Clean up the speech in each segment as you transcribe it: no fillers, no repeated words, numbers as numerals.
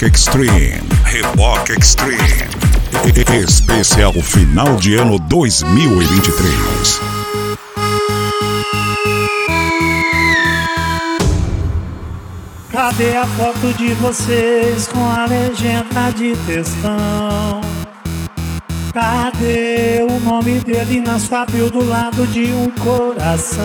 Reboque Extreme. Reboque Extreme. Especial final de ano 2023. Cadê a foto de vocês com a legenda de textão? Cadê o nome dele na sua bio do lado de um coração?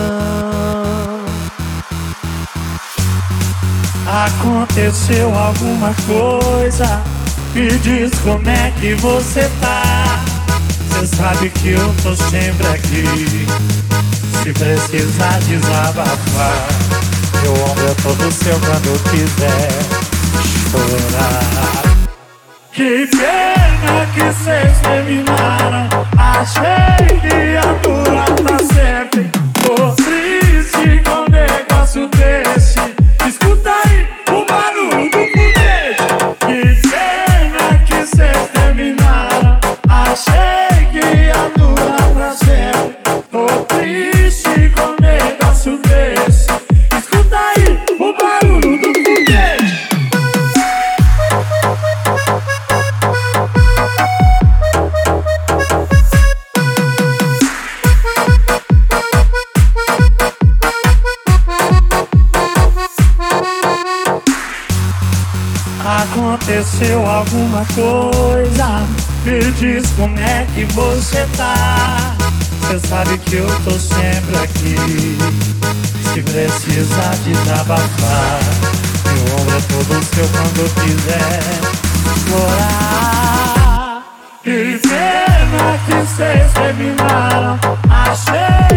Aconteceu alguma coisa? Me diz como é que você tá. Cê sabe que eu tô sempre aqui, se precisar desabafar. Meu ombro é todo seu quando quiser chorar. Que pena que cês terminaram. Achei que ia durar pra sempre. Tô triste com um negócio desse. Escuta aí o barulho do foguete. Que pena que cês terminaram. Achei que ia durar pra sempre. Tô triste com um negócio desse. Escuta aí o barulho do foguete. Aconteceu alguma coisa? Me diz como é que você tá. Cê sabe que eu tô sempre aqui, se precisar desabafar. Meu ombro é todo seu quando quiser explorar. Que pena que cês terminaram. Achei